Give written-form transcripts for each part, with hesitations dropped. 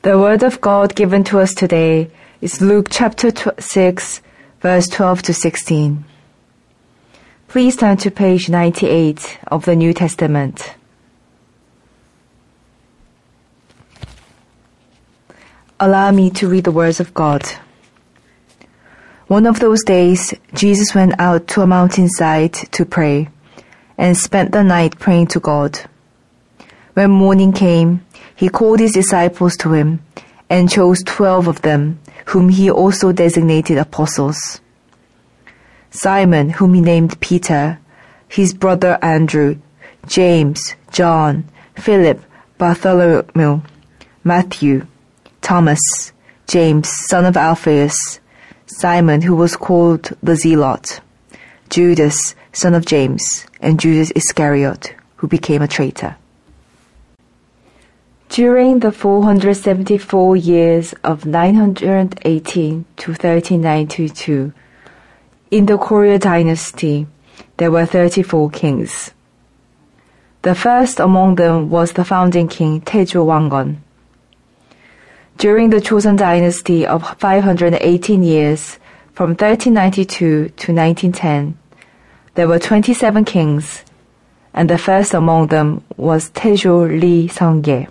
The word of God given to us today is Luke chapter 6, verse 12 to 16. Please turn to page 98 of the New Testament. Allow me to read the words of God. One of those days, Jesus went out to a mountainside to pray and spent the night praying to God. When morning came, he called his disciples to him and chose 12 of them, whom he also designated apostles. Simon, whom he named Peter, his brother Andrew, James, John, Philip, Bartholomew, Matthew, Thomas, James, son of Alphaeus, Simon, who was called the Zealot, Judas, son of James, and Judas Iscariot, who became a traitor. During the 474 years of 918 to 1392, in the Goryeo dynasty, there were 34 kings. The first among them was the founding king Taejo Wanggeon. During the Joseon dynasty of 518 years, from 1392 to 1910, there were 27 kings, and the first among them was Taejo Ri Seongye.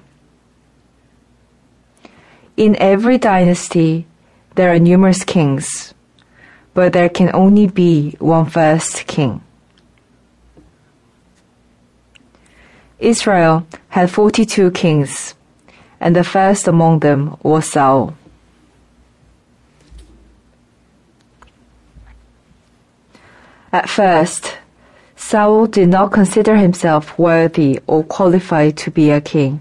In every dynasty, there are numerous kings, but there can only be one first king. Israel had 42 kings, and the first among them was Saul. At first, Saul did not consider himself worthy or qualified to be a king.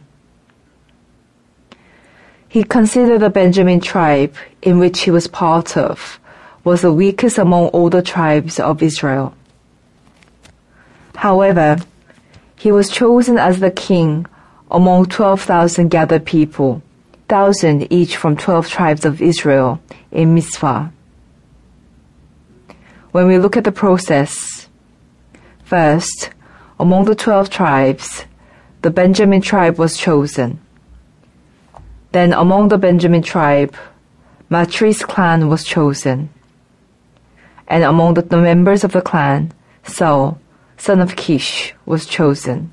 He considered the Benjamin tribe, in which he was part of, was the weakest among all the tribes of Israel. However, he was chosen as the king among 12,000 gathered people, 1,000 each from 12 tribes of Israel, in Mizpah. When we look at the process, first, among the 12 tribes, the Benjamin tribe was chosen. Then among the Benjamin tribe, Matri's clan was chosen. And among the members of the clan, Saul, son of Kish, was chosen.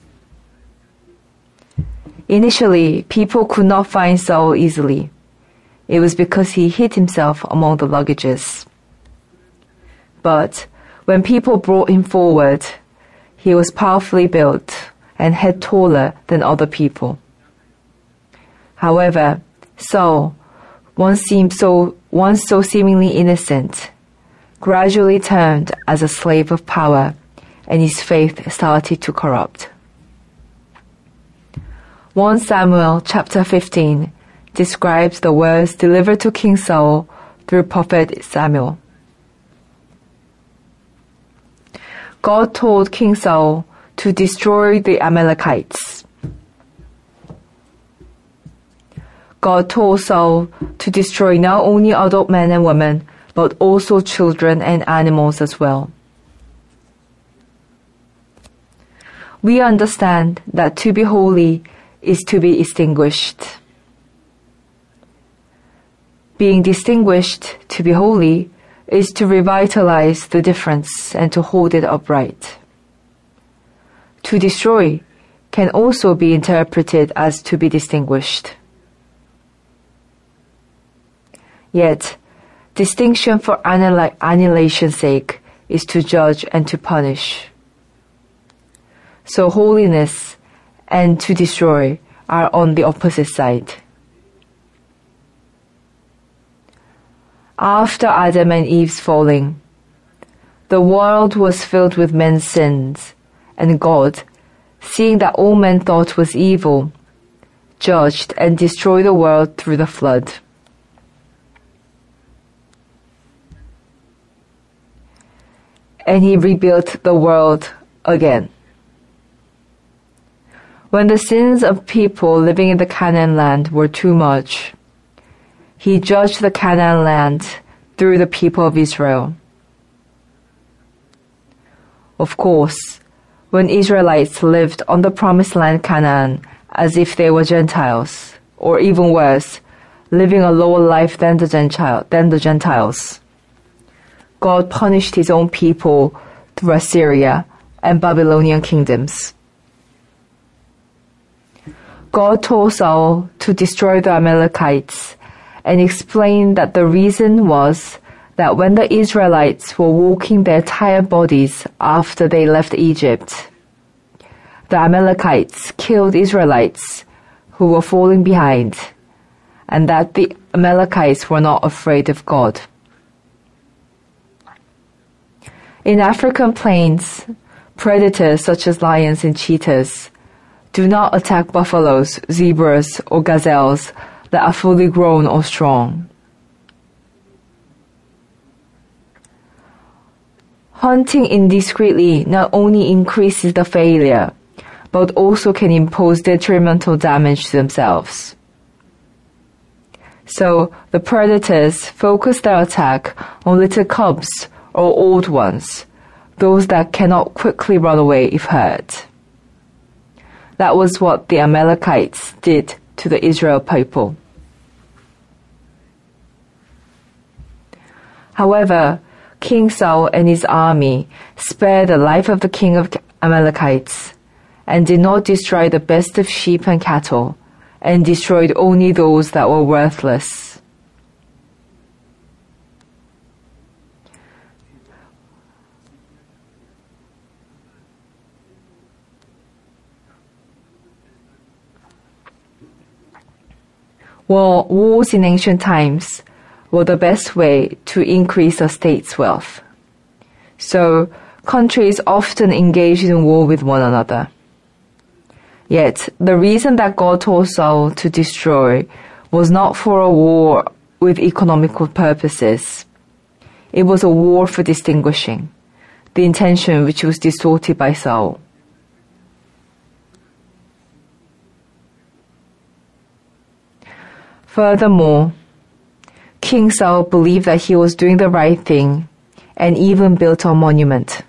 Initially, people could not find Saul easily. It was because he hid himself among the luggages. But when people brought him forward, he was powerfully built and head taller than other people. However, Saul, once so seemingly innocent, gradually turned as a slave of power, and his faith started to corrupt. 1 Samuel chapter 15 describes the words delivered to King Saul through prophet Samuel. God told King Saul to destroy the Amalekites. God told Saul to destroy not only adult men and women, but also children and animals as well. We understand that to be holy is to be distinguished. Being distinguished, to be holy, is to revitalize the difference and to hold it upright. To destroy can also be interpreted as to be distinguished. Yet, distinction for annihilation's sake is to judge and to punish. So holiness and to destroy are on the opposite side. After Adam and Eve's falling, the world was filled with men's sins, and God, seeing that all men thought was evil, judged and destroyed the world through the flood. And he rebuilt the world again. When the sins of people living in the Canaan land were too much, he judged the Canaan land through the people of Israel. Of course, when Israelites lived on the promised land Canaan as if they were Gentiles, or even worse, living a lower life than the Gentiles. God punished his own people through Assyria and Babylonian kingdoms. God told Saul to destroy the Amalekites and explained that the reason was that when the Israelites were walking their tired bodies after they left Egypt, the Amalekites killed Israelites who were falling behind, and that the Amalekites were not afraid of God. In African plains, predators such as lions and cheetahs do not attack buffaloes, zebras, or gazelles that are fully grown or strong. Hunting indiscreetly not only increases the failure, but also can impose detrimental damage to themselves. So the predators focus their attack on little cubs or old ones, those that cannot quickly run away if hurt. That was what the Amalekites did to the Israel people. However, King Saul and his army spared the life of the king of Amalekites and did not destroy the best of sheep and cattle, and destroyed only those that were worthless. Well, wars in ancient times were the best way to increase a state's wealth. So, countries often engaged in war with one another. Yet, the reason that God told Saul to destroy was not for a war with economical purposes. It was a war for distinguishing, the intention which was distorted by Saul. Furthermore, King Saul believed that he was doing the right thing and even built a monument.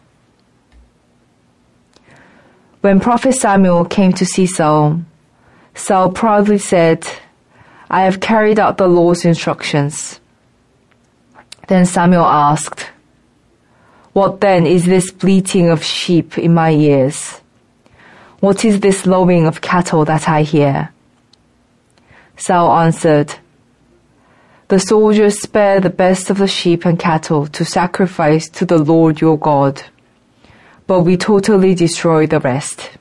When Prophet Samuel came to see Saul, Saul proudly said, "I have carried out the Lord's instructions." Then Samuel asked, "What then is this bleating of sheep in my ears? What is this lowing of cattle that I hear?" Saul answered, "The soldiers spare the best of the sheep and cattle to sacrifice to the Lord your God, but we totally destroy the rest."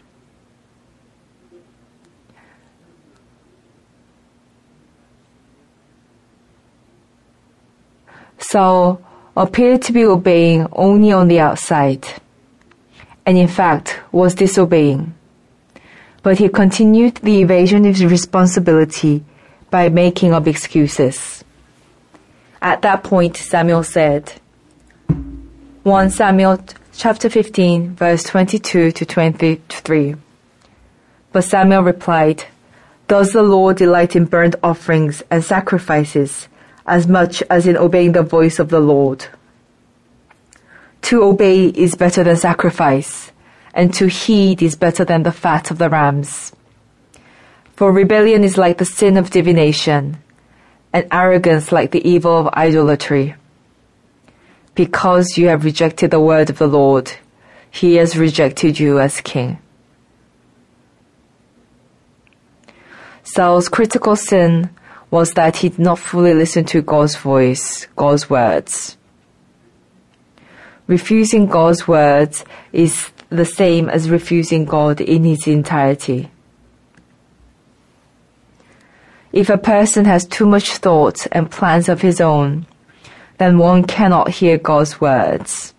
Saul appeared to be obeying only on the outside, and in fact was disobeying. But he continued the evasion of his responsibility by making up excuses. At that point, Samuel said, 1 Samuel chapter 15, verse 22 to 23. But Samuel replied, "Does the Lord delight in burnt offerings and sacrifices as much as in obeying the voice of the Lord? To obey is better than sacrifice, and to heed is better than the fat of the rams. For rebellion is like the sin of divination, and arrogance like the evil of idolatry. Because you have rejected the word of the Lord, he has rejected you as king." Saul's critical sin was that he did not fully listen to God's voice, God's words. Refusing God's words is the same as refusing God in his entirety. If a person has too much thought and plans of his own, then one cannot hear God's words.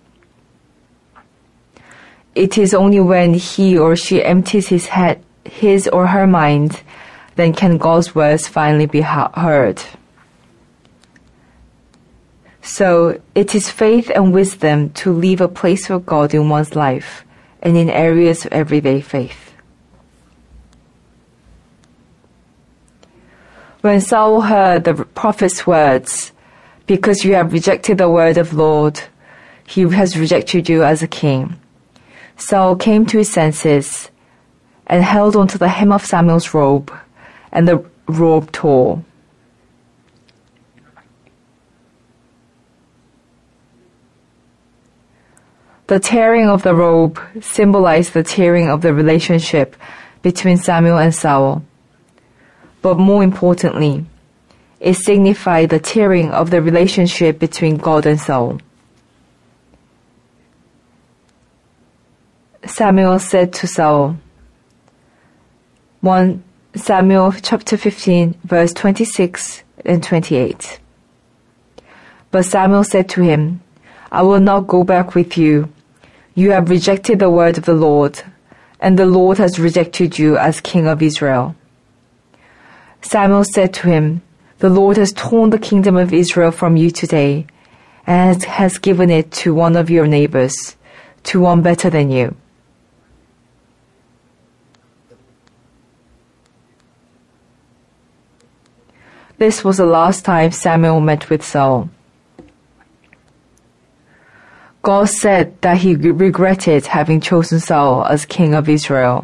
It is only when he or she empties his or her mind, then can God's words finally be heard. So, it is faith and wisdom to leave a place for God in one's life and in areas of everyday faith. When Saul heard the prophet's words, "Because you have rejected the word of Lord, he has rejected you as a king," Saul came to his senses and held onto the hem of Samuel's robe, and the robe tore. The tearing of the robe symbolized the tearing of the relationship between Samuel and Saul. But more importantly, it signified the tearing of the relationship between God and Saul. Samuel said to Saul, 1 Samuel chapter 15 verse 26 and 28. But Samuel said to him, I will not go back with you. You have rejected the word of the Lord, and the Lord has rejected you as king of Israel. Samuel said to him, the Lord has torn the kingdom of Israel from you today, and has given it to one of your neighbors, to one better than you. This was the last time Samuel met with Saul. God said that he regretted having chosen Saul as king of Israel.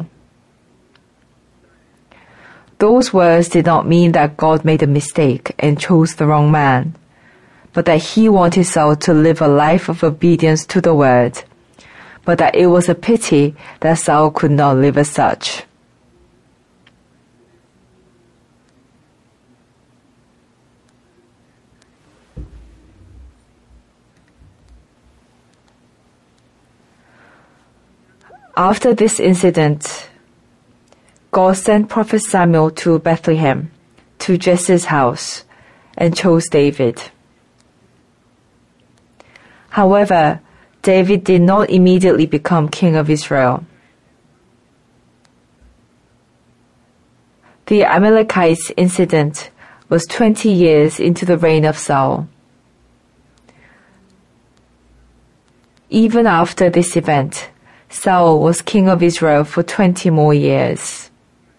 Those words did not mean that God made a mistake and chose the wrong man, but that he wanted Saul to live a life of obedience to the word, but that it was a pity that Saul could not live as such. After this incident, God sent Prophet Samuel to Bethlehem, to Jesse's house, and chose David. However, David did not immediately become king of Israel. The Amalekites incident was 20 years into the reign of Saul. Even after this event, Saul was king of Israel for 20 more years.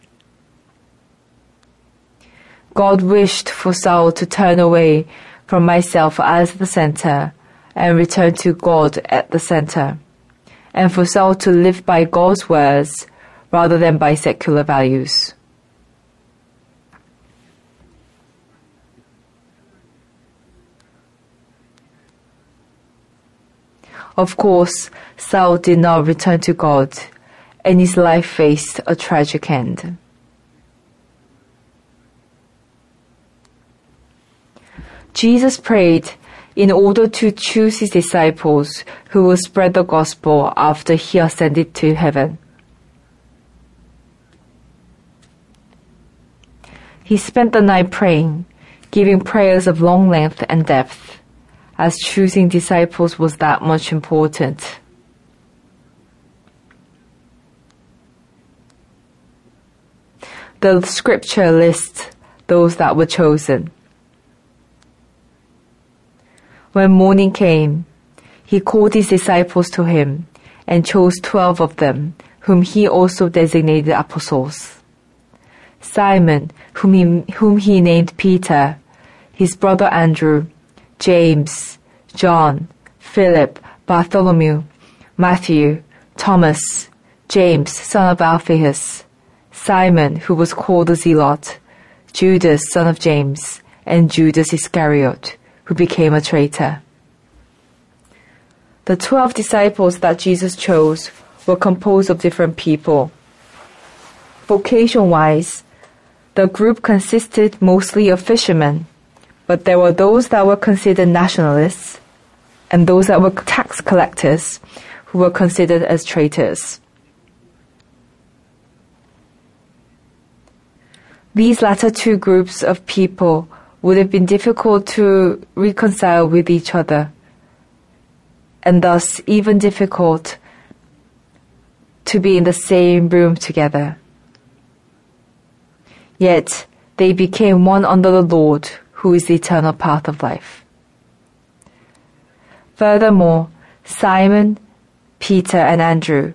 God wished for Saul to turn away from myself as the center and return to God at the center, and for Saul to live by God's words rather than by secular values. Of course, Saul did not return to God, and his life faced a tragic end. Jesus prayed in order to choose his disciples who will spread the gospel after he ascended to heaven. He spent the night praying, giving prayers of long length and depth, as choosing disciples was that much important. The scripture lists those that were chosen. When morning came, he called his disciples to him and chose 12 of them, whom he also designated apostles. Simon, whom he named Peter, his brother Andrew, James, John, Philip, Bartholomew, Matthew, Thomas, James, son of Alphaeus, Simon, who was called the Zealot, Judas, son of James, and Judas Iscariot, who became a traitor. The 12 disciples that Jesus chose were composed of different people. Vocation-wise, the group consisted mostly of fishermen, but there were those that were considered nationalists and those that were tax collectors who were considered as traitors. These latter two groups of people would have been difficult to reconcile with each other, and thus even difficult to be in the same room together. Yet they became one under the Lord, who is the eternal path of life. Furthermore, Simon, Peter, and Andrew,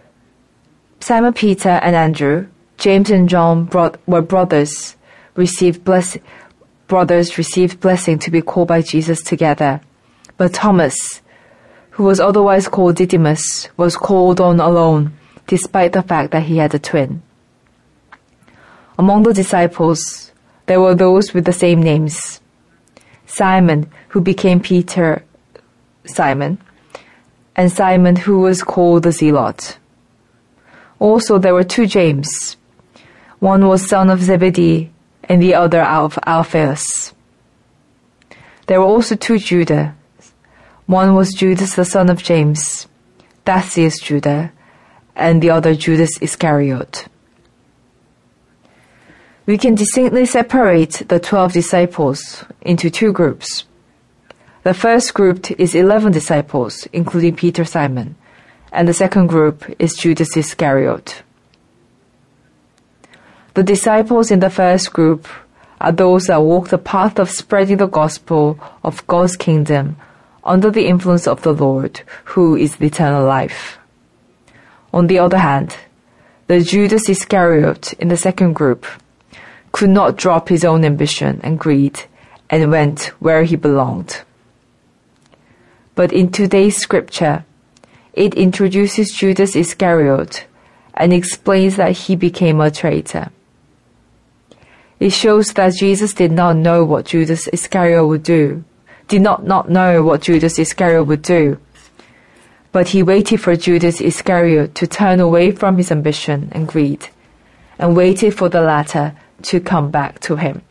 James and John were brothers, received blessing to be called by Jesus together. But Thomas, who was otherwise called Didymus, was called on alone, despite the fact that he had a twin. Among the disciples, there were those with the same names. Simon, who became Peter, Simon, and Simon, who was called the Zealot. Also there were 2 James. One was son of Zebedee, and the other of Alphaeus. There were also 2 Judah. One was Judas the son of James, that is Judah, and the other Judas Iscariot. We can distinctly separate the 12 disciples into 2 groups. The first group is 11 disciples, including Peter, Simon, and the second group is Judas Iscariot. The disciples in the first group are those that walk the path of spreading the gospel of God's kingdom under the influence of the Lord, who is the eternal life. On the other hand, the Judas Iscariot in the second group could not drop his own ambition and greed and went where he belonged. But in today's scripture, it introduces Judas Iscariot and explains that he became a traitor. It shows that Jesus did not know what Judas Iscariot would do, but he waited for Judas Iscariot to turn away from his ambition and greed, and waited for the latter to come back to him.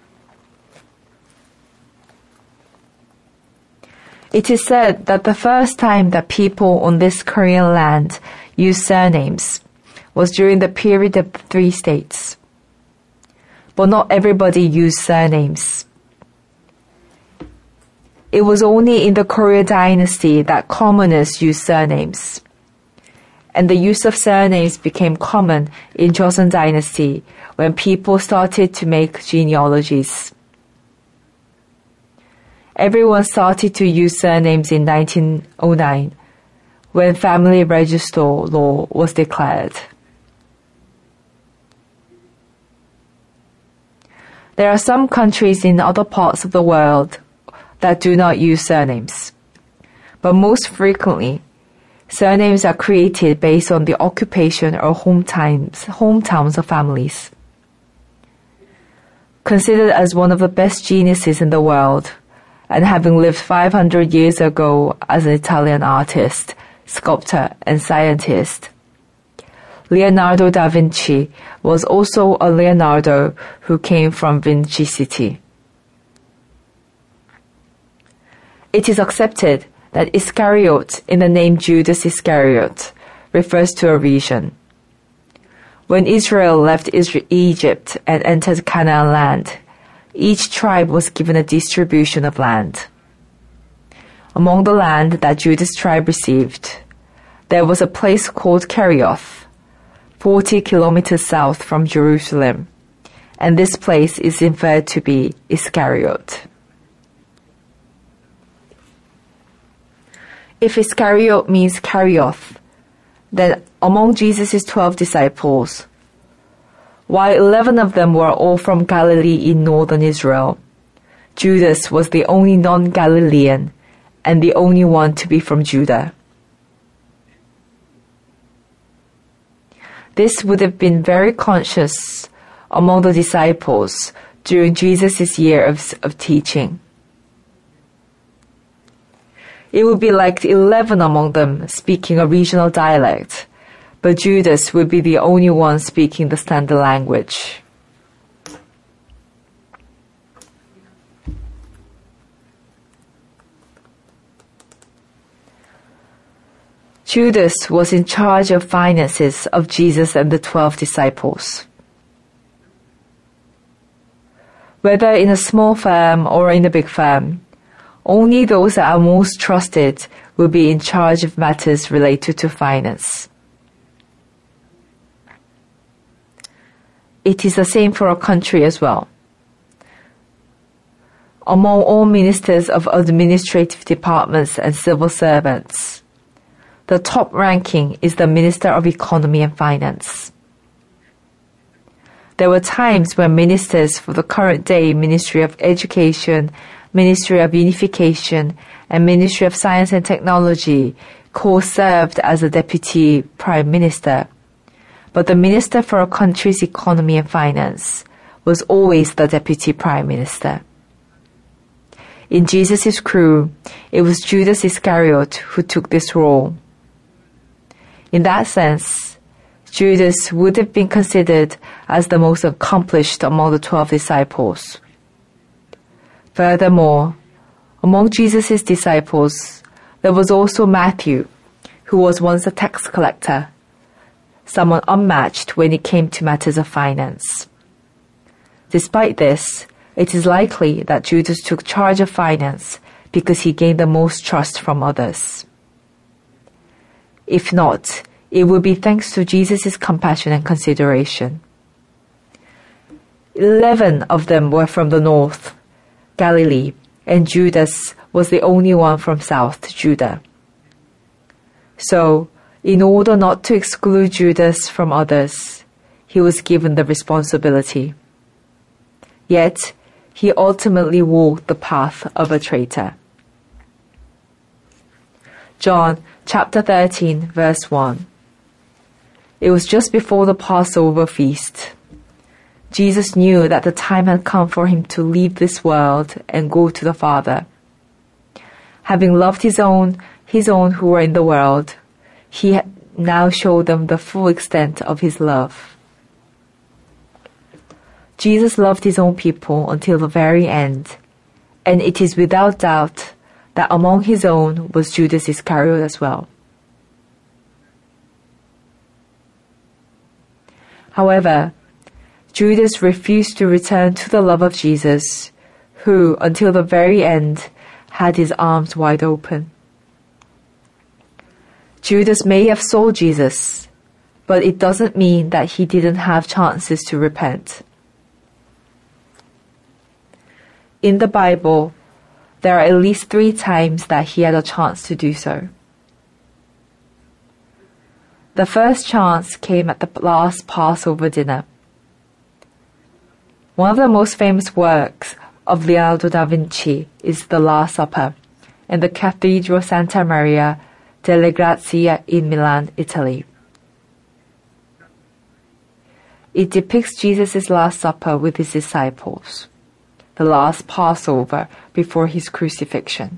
It is said that the first time that people on this Korean land used surnames was during the period of the 3 states. But not everybody used surnames. It was only in the Koryo dynasty that commoners used surnames. And the use of surnames became common in Joseon dynasty when people started to make genealogies. Everyone started to use surnames in 1909 when family register law was declared. There are some countries in other parts of the world that do not use surnames, but most frequently, surnames are created based on the occupation or hometowns of families. Considered as one of the best geniuses in the world, and having lived 500 years ago as an Italian artist, sculptor, and scientist, Leonardo da Vinci was also a Leonardo who came from Vinci City. It is accepted that Iscariot in the name Judas Iscariot refers to a region. When Israel left Egypt and entered Canaan land, each tribe was given a distribution of land. Among the land that Judas' tribe received, there was a place called Kerioth, 40 kilometers south from Jerusalem, and this place is inferred to be Iscariot. If Iscariot means Kerioth, then among Jesus' 12 disciples, while 11 of them were all from Galilee in northern Israel, Judas was the only non-Galilean and the only one to be from Judah. This would have been very conscious among the disciples during Jesus' year of teaching. It would be like 11 among them speaking a regional dialect, but Judas would be the only one speaking the standard language. Judas was in charge of finances of Jesus and the 12 disciples. Whether in a small firm or in a big firm, only those that are most trusted will be in charge of matters related to finance. It is the same for a country as well. Among all ministers of administrative departments and civil servants, the top ranking is the Minister of Economy and Finance. There were times when ministers for the current day Ministry of Education, Ministry of Unification, and Ministry of Science and Technology co-served as a Deputy Prime Minister, but the Minister for a country's economy and finance was always the Deputy Prime Minister. in Jesus' crew, it was Judas Iscariot who took this role. In that sense, Judas would have been considered as the most accomplished among the 12 disciples. Furthermore, among Jesus' disciples, there was also Matthew, who was once a tax collector, someone unmatched when it came to matters of finance. Despite this, it is likely that Judas took charge of finance because he gained the most trust from others. If not, it would be thanks to Jesus' compassion and consideration. 11 of them were from the north, Galilee, and Judas was the only one from South Judah. So, in order not to exclude Judas from others, he was given the responsibility. Yet, he ultimately walked the path of a traitor. John chapter 13, verse 1. It was just before the Passover feast. Jesus knew that the time had come for him to leave this world and go to the Father. Having loved his own who were in the world, he now showed them the full extent of his love. Jesus loved his own people until the very end, and it is without doubt that among his own was Judas Iscariot as well. However, Judas refused to return to the love of Jesus, who, until the very end, had his arms wide open. Judas may have sold Jesus, but it doesn't mean that he didn't have chances to repent. In the Bible, there are at least 3 times that he had a chance to do so. The first chance came at the last Passover dinner. One of the most famous works of Leonardo da Vinci is The Last Supper in the Cathedral Santa Maria delle Grazie in Milan, Italy. It depicts Jesus' Last Supper with his disciples, the last Passover before his crucifixion.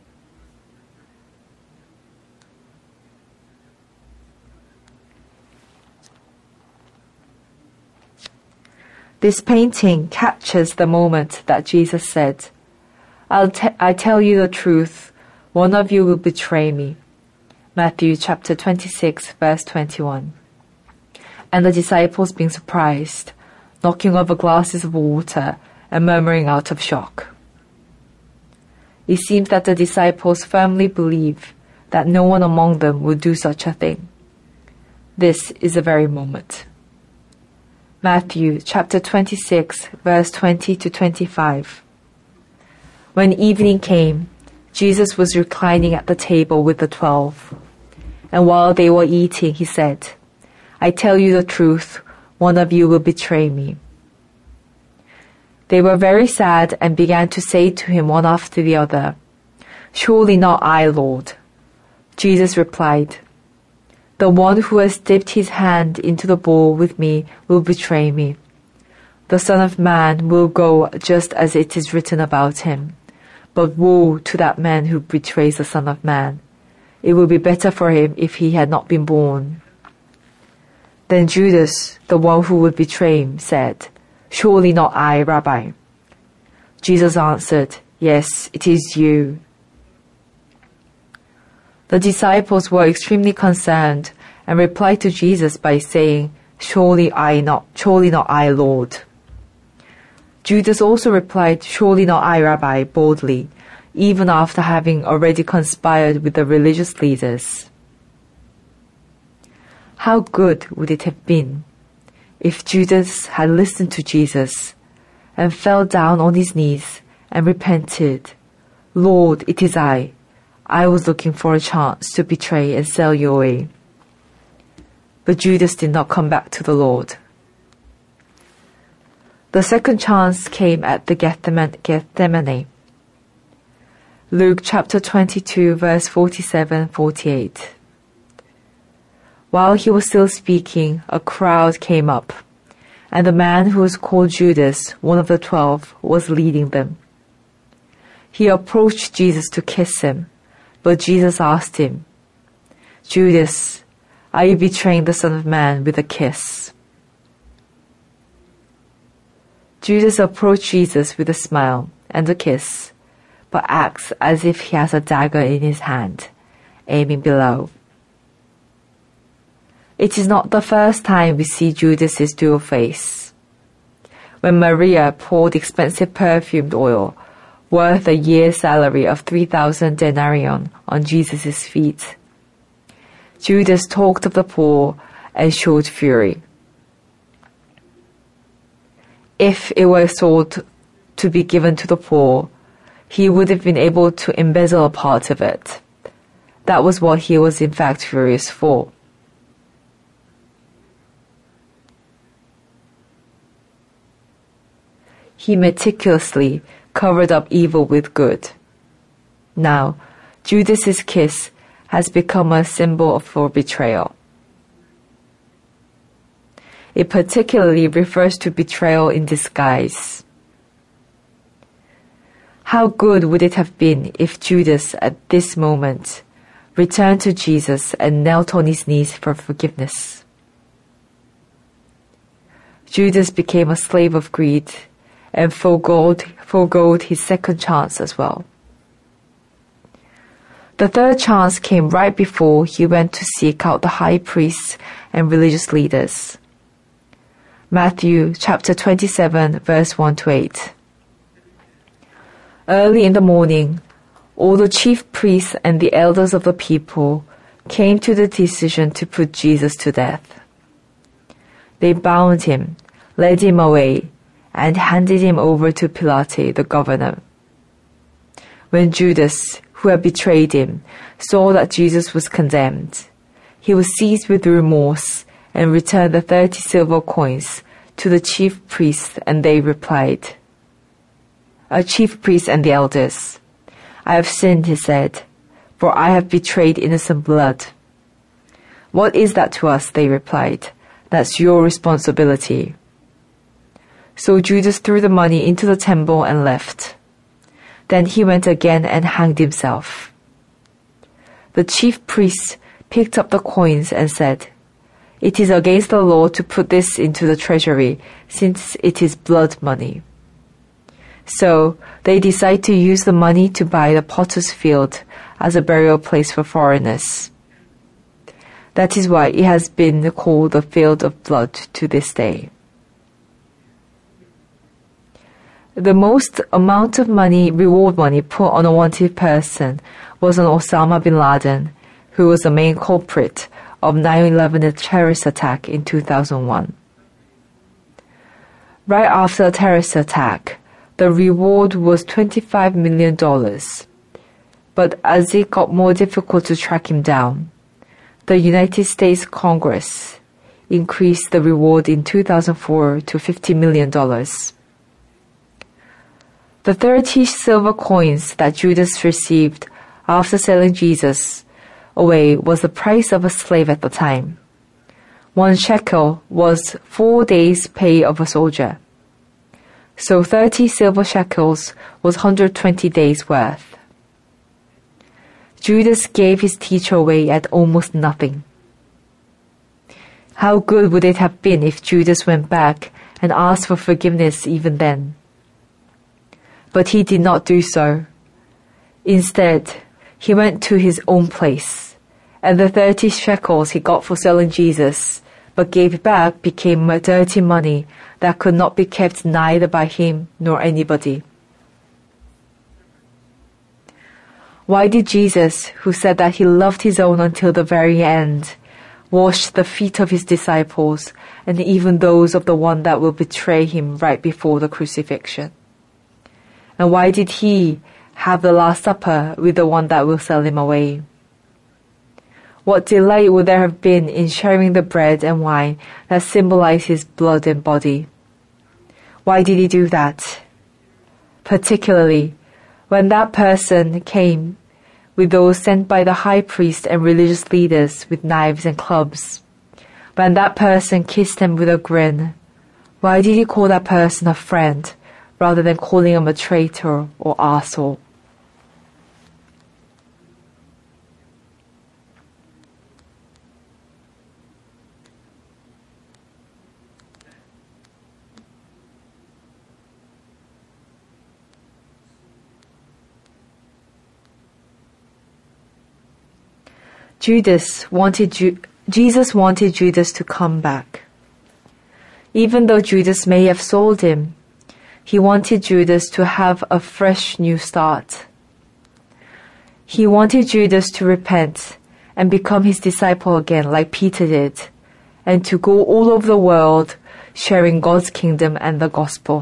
This painting captures the moment that Jesus said, I tell you the truth, one of you will betray me. Matthew chapter 26, verse 21. And the disciples being surprised, knocking over glasses of water and murmuring out of shock. It seems that the disciples firmly believe that no one among them would do such a thing. This is the very moment. Matthew chapter 26, verse 20 to 25. When evening came, Jesus was reclining at the table with the 12. And while they were eating, he said, I tell you the truth, one of you will betray me. They were very sad and began to say to him one after the other, Surely not I, Lord. Jesus replied, The one who has dipped his hand into the bowl with me will betray me. The Son of Man will go just as it is written about him. But woe to that man who betrays the Son of Man. It would be better for him if he had not been born. Then Judas, the one who would betray him, said, Surely not I, Rabbi. Jesus answered, Yes, it is you. The disciples were extremely concerned and replied to Jesus by saying, Surely not I, Lord. Judas also replied, Surely not I, Rabbi, boldly, even after having already conspired with the religious leaders. How good would it have been if Judas had listened to Jesus and fell down on his knees and repented, Lord, it is I. I was looking for a chance to betray and sell you away. But Judas did not come back to the Lord. The second chance came at the Gethsemane. Luke chapter 22, verse 47-48. While he was still speaking, a crowd came up, and the man who was called Judas, one of the 12, was leading them. He approached Jesus to kiss him, but Jesus asked him, "Judas, are you betraying the Son of Man with a kiss?" Judas approached Jesus with a smile and a kiss, but acts as if he has a dagger in his hand, aiming below. It is not the first time we see Judas's dual face. When Maria poured expensive perfumed oil, worth a year's salary of 3,000 denarion, on Jesus' feet, Judas talked of the poor and showed fury. If it were sold to be given to the poor, he would have been able to embezzle a part of it. That was what he was in fact furious for. He meticulously covered up evil with good. Now, Judas's kiss has become a symbol for betrayal. It particularly refers to betrayal in disguise. How good would it have been if Judas, at this moment, returned to Jesus and knelt on his knees for forgiveness? Judas became a slave of greed and forgoed his second chance as well. The third chance came right before he went to seek out the high priests and religious leaders. Matthew chapter 27, verse 1-8. Early in the morning, all the chief priests and the elders of the people came to the decision to put Jesus to death. They bound him, led him away, and handed him over to Pilate, the governor. When Judas, who had betrayed him, saw that Jesus was condemned, he was seized with remorse and returned the 30 silver coins to the chief priests, and they replied, "Chief priests and the elders, I have sinned," he said, "for I have betrayed innocent blood." "What is that to us?" they replied. "That's your responsibility." So Judas threw the money into the temple and left. Then he went again and hanged himself. The chief priests picked up the coins and said, "It is against the law to put this into the treasury, since it is blood money." So they decided to use the money to buy the potter's field as a burial place for foreigners. That is why it has been called the Field of Blood to this day. The most amount of reward money put on a wanted person was on Osama bin Laden, who was the main culprit of 9/11 terrorist attack in 2001. Right after the terrorist attack, the reward was $25 million. But as it got more difficult to track him down, the United States Congress increased the reward in 2004 to $50 million. The 30 silver coins that Judas received after selling Jesus away was the price of a slave at the time. 1 shekel was 4 days' pay of a soldier. So 30 silver shekels was 120 days' worth. Judas gave his teacher away at almost nothing. How good would it have been if Judas went back and asked for forgiveness even then? But he did not do so. Instead, he went to his own place, and the 30 shekels he got for selling Jesus, but gave back, became dirty money that could not be kept neither by him nor anybody. Why did Jesus, who said that he loved his own until the very end, wash the feet of his disciples and even those of the one that will betray him right before the crucifixion? And why did he have the Last Supper with the one that will sell him away? What delight would there have been in sharing the bread and wine that symbolize his blood and body? Why did he do that? Particularly when that person came with those sent by the high priest and religious leaders with knives and clubs. When that person kissed him with a grin, why did he call that person a friend rather than calling him a traitor or arsehole? Jesus wanted Judas to come back. Even though Judas may have sold him, he wanted Judas to have a fresh new start. He wanted Judas to repent and become his disciple again like Peter did, and to go all over the world sharing God's kingdom and the gospel.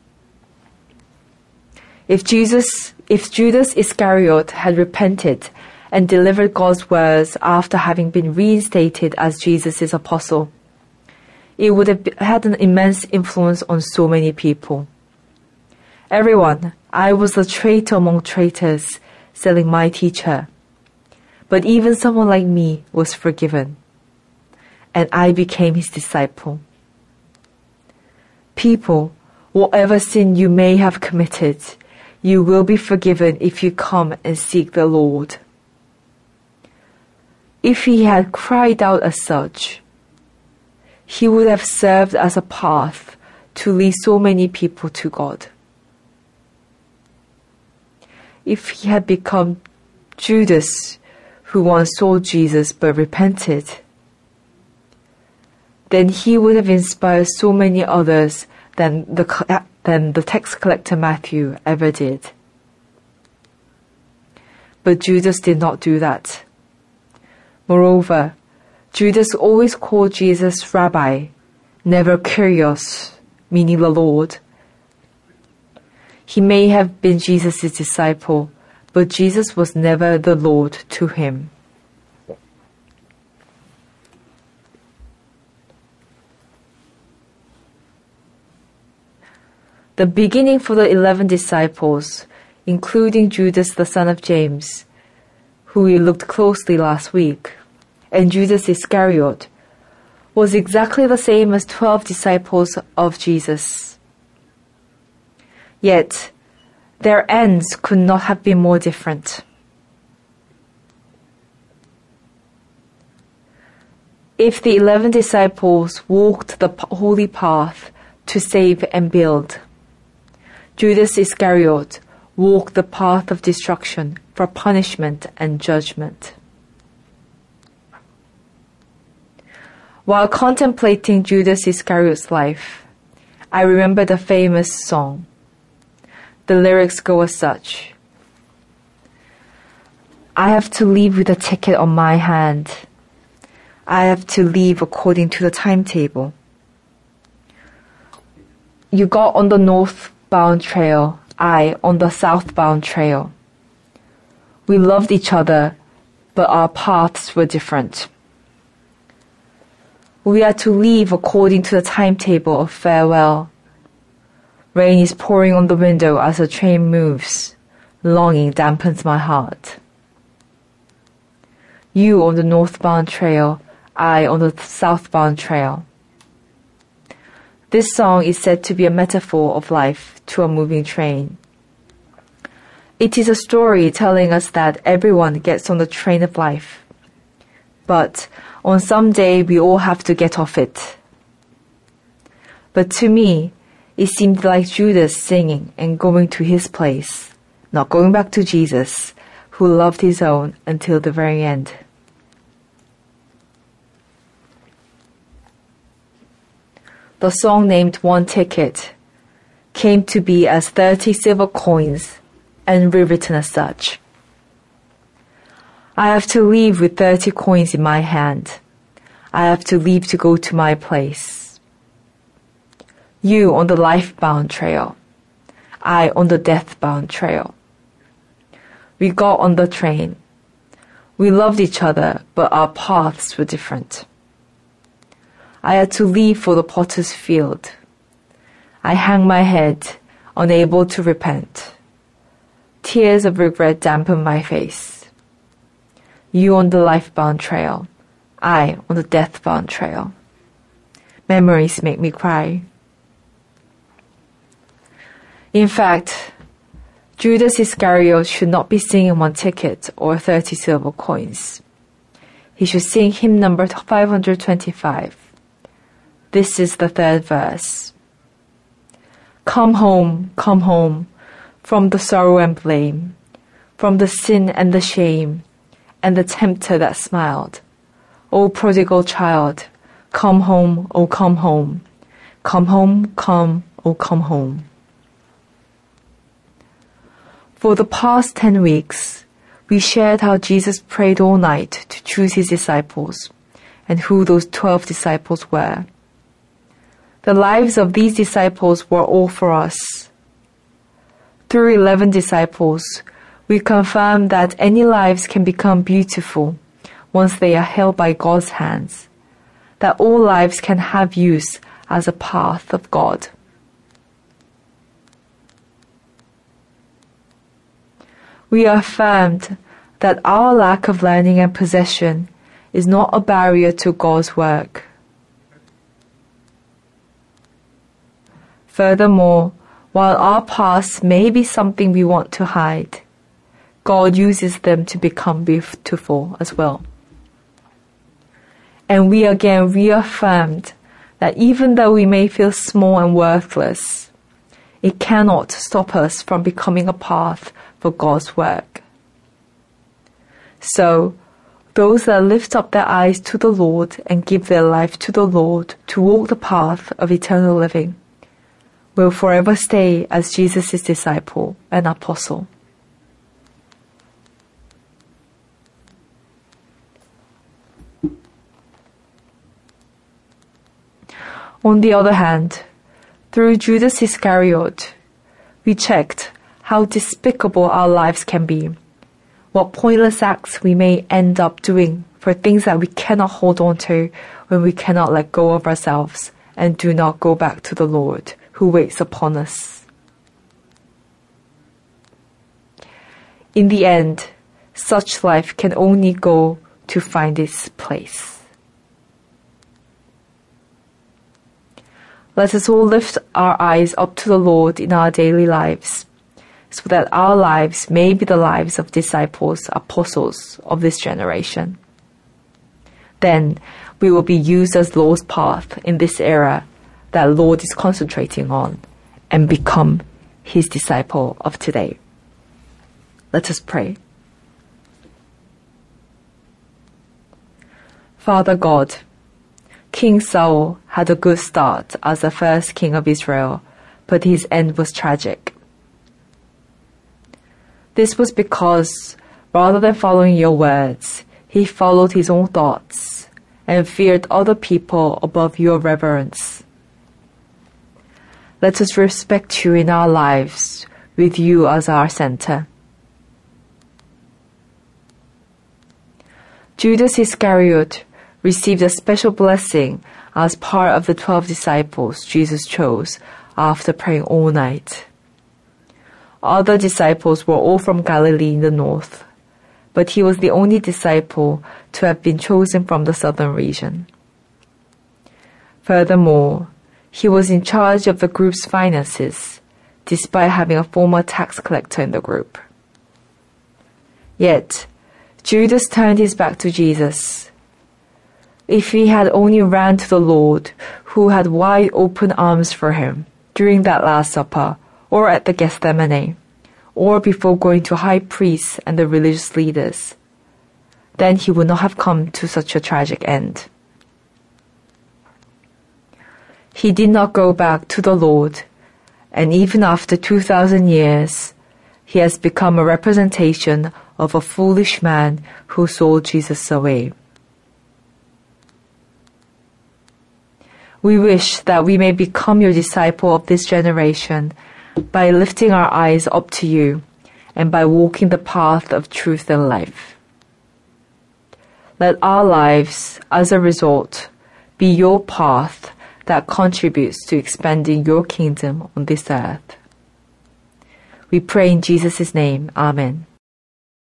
If Judas Iscariot had repented and delivered God's words after having been reinstated as Jesus' apostle, it would have had an immense influence on so many people. Everyone, I was a traitor among traitors, selling my teacher. But even someone like me was forgiven, and I became his disciple. People, whatever sin you may have committed, you will be forgiven if you come and seek the Lord. If he had cried out as such, he would have served as a path to lead so many people to God. If he had become Judas, who once sold Jesus but repented, then he would have inspired so many others than the tax collector Matthew ever did. But Judas did not do that. Moreover, Judas always called Jesus Rabbi, never Kyrios, meaning the Lord. He may have been Jesus' disciple, but Jesus was never the Lord to him. The beginning for the 11 disciples, including Judas the son of James, who we looked closely last week, and Judas Iscariot, was exactly the same as 12 disciples of Jesus. Yet, their ends could not have been more different. If the 11 disciples walked the holy path to save and build, Judas Iscariot walked the path of destruction for punishment and judgment. While contemplating Judas Iscariot's life, I remember the famous song. The lyrics go as such. I have to leave with a ticket on my hand. I have to leave according to the timetable. You got on the northbound trail, I on the southbound trail. We loved each other, but our paths were different. We are to leave according to the timetable of farewell. Rain is pouring on the window as the train moves. Longing dampens my heart. You on the northbound trail, I on the southbound trail. This song is said to be a metaphor of life to a moving train. It is a story telling us that everyone gets on the train of life. But on some day we all have to get off it. But to me, it seemed like Judas singing and going to his place, not going back to Jesus, who loved his own until the very end. The song named One Ticket came to be as 30 silver coins and rewritten as such. I have to leave with 30 coins in my hand. I have to leave to go to my place. You on the life-bound trail, I on the death-bound trail. We got on the train. We loved each other, but our paths were different. I had to leave for the potter's field. I hang my head, unable to repent. Tears of regret dampen my face. You on the life-bound trail, I on the death-bound trail. Memories make me cry. In fact, Judas Iscariot should not be singing one ticket or 30 silver coins. He should sing hymn number 525. This is the third verse. Come home, from the sorrow and blame, from the sin and the shame, and the tempter that smiled. O prodigal child, come home, O come home. Come home, come, O come home. For the past 10 weeks, we shared how Jesus prayed all night to choose his disciples and who those 12 disciples were. The lives of these disciples were all for us. Through 11 disciples, we confirm that any lives can become beautiful once they are held by God's hands, that all lives can have use as a path of God. We affirmed that our lack of learning and possession is not a barrier to God's work. Furthermore, while our pasts may be something we want to hide, God uses them to become beautiful as well. And we again reaffirmed that even though we may feel small and worthless, it cannot stop us from becoming a path for God's work. So, those that lift up their eyes to the Lord and give their life to the Lord to walk the path of eternal living will forever stay as Jesus' disciple and apostle. On the other hand, through Judas Iscariot, we checked how despicable our lives can be, what pointless acts we may end up doing for things that we cannot hold on to when we cannot let go of ourselves and do not go back to the Lord who waits upon us. In the end, such life can only go to find its place. Let us all lift our eyes up to the Lord in our daily lives, so that our lives may be the lives of disciples, apostles of this generation. Then we will be used as Lord's path in this era that Lord is concentrating on and become his disciple of today. Let us pray. Father God, King Saul had a good start as the first king of Israel, but his end was tragic. This was because, rather than following your words, he followed his own thoughts and feared other people above your reverence. Let us respect you in our lives, with you as our center. Judas Iscariot received a special blessing as part of the 12 disciples Jesus chose after praying all night. Other disciples were all from Galilee in the north, but he was the only disciple to have been chosen from the southern region. Furthermore, he was in charge of the group's finances, despite having a former tax collector in the group. Yet, Judas turned his back to Jesus. If he had only ran to the Lord, who had wide open arms for him during that Last Supper, or at the Gethsemane, or before going to high priests and the religious leaders, then he would not have come to such a tragic end. He did not go back to the Lord, and even after 2,000 years, he has become a representation of a foolish man who sold Jesus away. We wish that we may become your disciple of this generation by lifting our eyes up to you and by walking the path of truth and life. Let our lives, as a result, be your path that contributes to expanding your kingdom on this earth. We pray in Jesus' name. Amen.